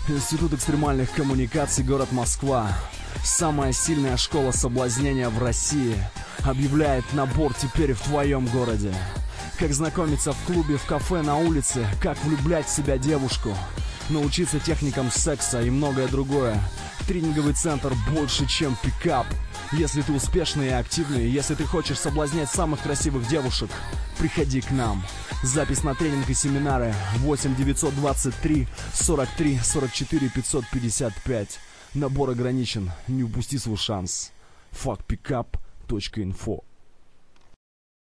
Институт экстремальных коммуникаций, город Москва. Самая сильная школа соблазнения в России объявляет набор теперь в твоем городе. Как знакомиться в клубе, в кафе, на улице, как влюблять в себя девушку, научиться техникам секса и многое другое. Тренинговый центр больше, чем пикап. Если ты успешный и активный, если ты хочешь соблазнять самых красивых девушек, приходи к нам. Запись на тренинг и семинары 8 923 43 44 555. Набор ограничен, не упусти свой шанс. fuckpickup.info